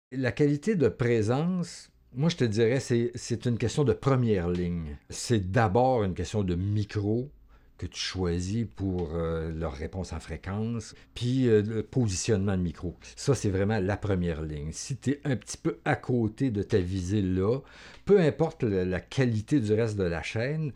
La qualité de présence, moi je te dirais, c'est une question de première ligne. C'est d'abord une question de micro que tu choisis pour leur réponse en fréquence, puis le positionnement de micro. Ça, c'est vraiment la première ligne. Si tu es un petit peu à côté de ta visée là, peu importe la qualité du reste de la chaîne,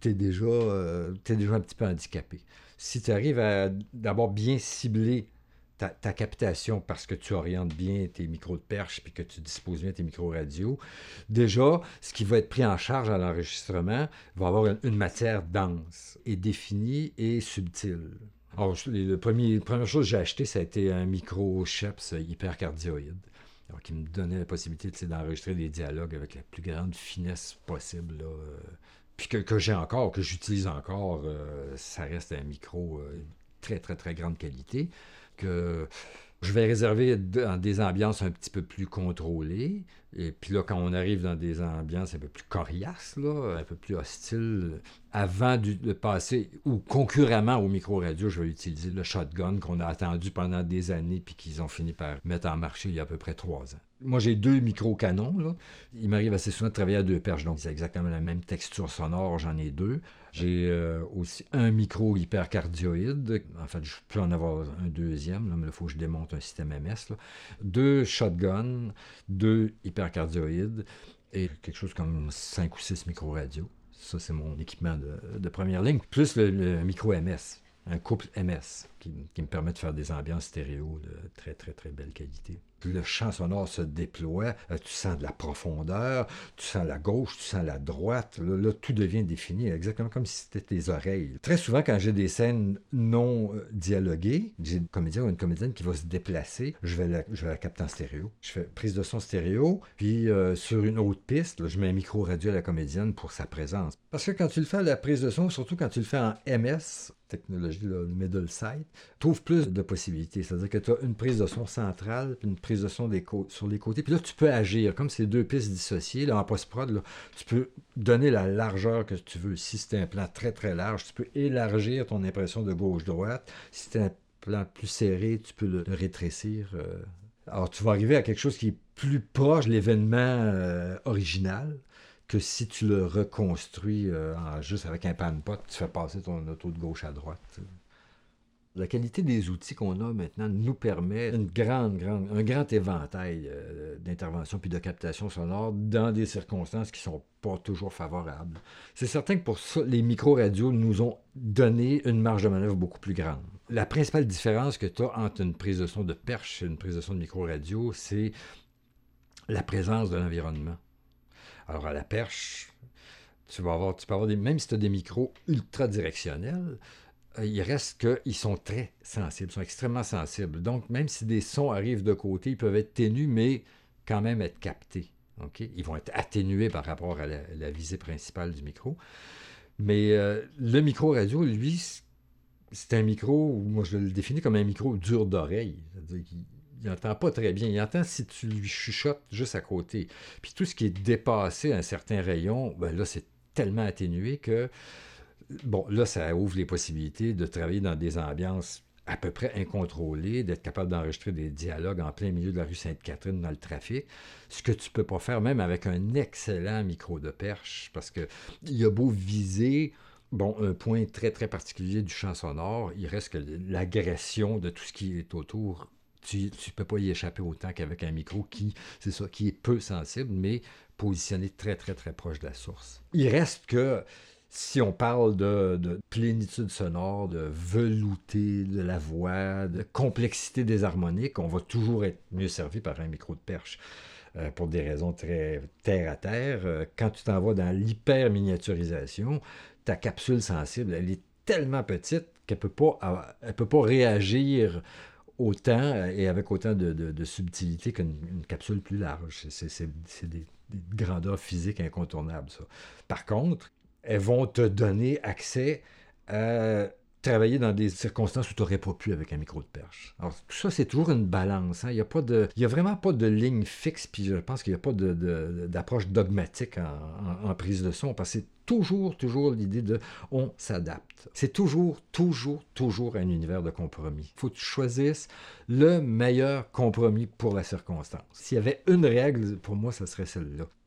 t'es déjà un petit peu handicapé. Si tu arrives à d'abord bien cibler ta captation parce que tu orientes bien tes micros de perche puis que tu disposes bien tes micros radio, déjà, ce qui va être pris en charge à l'enregistrement va avoir une matière dense et définie et subtile. Alors, la première chose que j'ai acheté, ça a été un micro Sheps hypercardioïde. Alors, qui me donnait la possibilité d'enregistrer des dialogues avec la plus grande finesse possible. Là, puis que j'ai encore, que j'utilise encore, ça reste un micro très, très, très grande qualité que je vais réserver dans des ambiances un petit peu plus contrôlées. Et puis là, quand on arrive dans des ambiances un peu plus coriaces, là, un peu plus hostiles, avant de passer, ou concurremment au micro-radio, je vais utiliser le shotgun qu'on a attendu pendant des années puis qu'ils ont fini par mettre en marché il y a à peu près 3 ans. Moi, j'ai 2 micro-canons. Là. Il m'arrive assez souvent de travailler à 2 perches, donc c'est exactement la même texture sonore, j'en ai 2. J'ai aussi un micro hypercardioïde. En fait, je peux en avoir un deuxième, là, mais il faut que je démonte un système MS. Là. 2 shotguns, 2 hypercardioïdes et quelque chose comme 5 ou 6 micro-radios. Ça, c'est mon équipement de première ligne, plus le micro MS, un couple MS qui me permet de faire des ambiances stéréo de très, très, très belle qualité. Le champ sonore se déploie, tu sens de la profondeur, tu sens la gauche, tu sens la droite, là tout devient défini, exactement comme si c'était tes oreilles. Très souvent, quand j'ai des scènes non dialoguées, j'ai un comédien ou une comédienne qui va se déplacer, je vais la capter en stéréo. Je fais prise de son stéréo, puis sur une autre piste, là, je mets un micro radio à la comédienne pour sa présence. Parce que quand tu le fais à la prise de son, surtout quand tu le fais en MS, technologie, le middle side, tu ouvres plus de possibilités. C'est-à-dire que tu as une prise de son centrale, puis une prise de son sur les côtés. Puis là, tu peux agir. Comme c'est 2 pistes dissociées, là, en post-prod, là, tu peux donner la largeur que tu veux. Si c'est un plan très, très large, tu peux élargir ton impression de gauche-droite. Si c'est un plan plus serré, tu peux le rétrécir. Alors, tu vas arriver à quelque chose qui est plus proche de l'événement original que si tu le reconstruis juste avec un pan-pot, tu fais passer ton auto de gauche à droite. La qualité des outils qu'on a maintenant nous permet un grand éventail d'interventions puis de captation sonore dans des circonstances qui ne sont pas toujours favorables. C'est certain que pour ça, les micro-radios nous ont donné une marge de manœuvre beaucoup plus grande. La principale différence que tu as entre une prise de son de perche et une prise de son de micro-radio, c'est la présence de l'environnement. Alors à la perche, tu peux avoir même si tu as des micros ultra directionnels, il reste qu'ils sont très sensibles, sont extrêmement sensibles. Donc, même si des sons arrivent de côté, ils peuvent être ténus, mais quand même être captés. Okay? Ils vont être atténués par rapport à la visée principale du micro. Mais le micro radio, lui, c'est un micro, moi je le définis comme un micro dur d'oreille. C'est-à-dire qu'il n'entend pas très bien. Il entend si tu lui chuchotes juste à côté. Puis tout ce qui est dépassé à un certain rayon, ben là, c'est tellement atténué que bon, là, ça ouvre les possibilités de travailler dans des ambiances à peu près incontrôlées, d'être capable d'enregistrer des dialogues en plein milieu de la rue Sainte-Catherine dans le trafic, ce que tu peux pas faire même avec un excellent micro de perche, parce que il a beau viser un point très, très particulier du champ sonore, il reste que l'agression de tout ce qui est autour, tu ne peux pas y échapper autant qu'avec un micro qui est peu sensible, mais positionné très, très, très proche de la source. Il reste que si on parle de plénitude sonore, de velouté de la voix, de complexité des harmoniques, on va toujours être mieux servi par un micro de perche. Pour des raisons très terre à terre. Quand tu t'en vas dans l'hyper-miniaturisation, ta capsule sensible, elle est tellement petite qu'elle ne peut pas réagir autant et avec autant de subtilité qu'une capsule plus large. C'est des grandeurs physiques incontournables, ça. Par contre, elles vont te donner accès à travailler dans des circonstances où tu n'aurais pas pu avec un micro de perche. Alors, tout ça, c'est toujours une balance. Hein. Il y a vraiment pas de ligne fixe, puis je pense qu'il n'y a pas d'approche dogmatique en prise de son, parce que c'est toujours l'idée de on s'adapte. C'est toujours un univers de compromis. Il faut que tu choisisses le meilleur compromis pour la circonstance. S'il y avait une règle, pour moi, ça serait celle-là.